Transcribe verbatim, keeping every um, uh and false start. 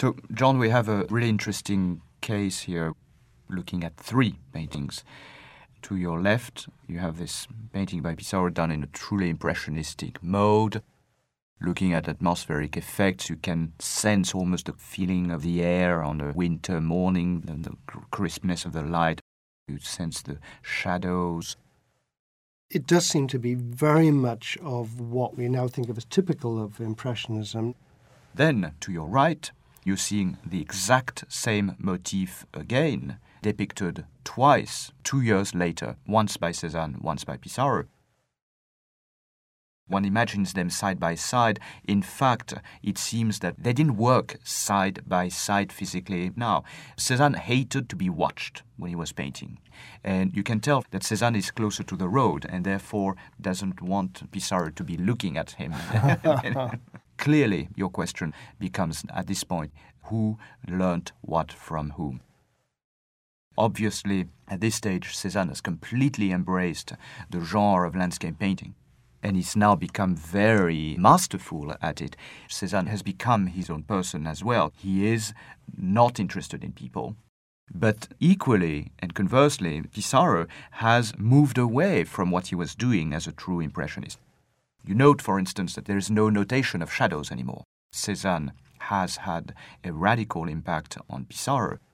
So, John, we have a really interesting case here, looking at three paintings. To your left, you have this painting by Pissarro done in a truly impressionistic mode. Looking at atmospheric effects, you can sense almost the feeling of the air on a winter morning, and the crispness of the light. You sense the shadows. It does seem to be very much of what we now think of as typical of Impressionism. Then, to your right, you're seeing the exact same motif again, depicted twice, two years later, once by Cézanne, once by Pissarro. One imagines them side by side. In fact, it seems that they didn't work side by side physically. Now, Cézanne hated to be watched when he was painting. And you can tell that Cézanne is closer to the road and therefore doesn't want Pissarro to be looking at him. Clearly, your question becomes, at this point, who learnt what from whom? Obviously, at this stage, Cézanne has completely embraced the genre of landscape painting. And he's now become very masterful at it. Cézanne has become his own person as well. He is not interested in people. But equally and conversely, Pissarro has moved away from what he was doing as a true impressionist. You note, for instance, that there is no notation of shadows anymore. Cézanne has had a radical impact on Pissarro.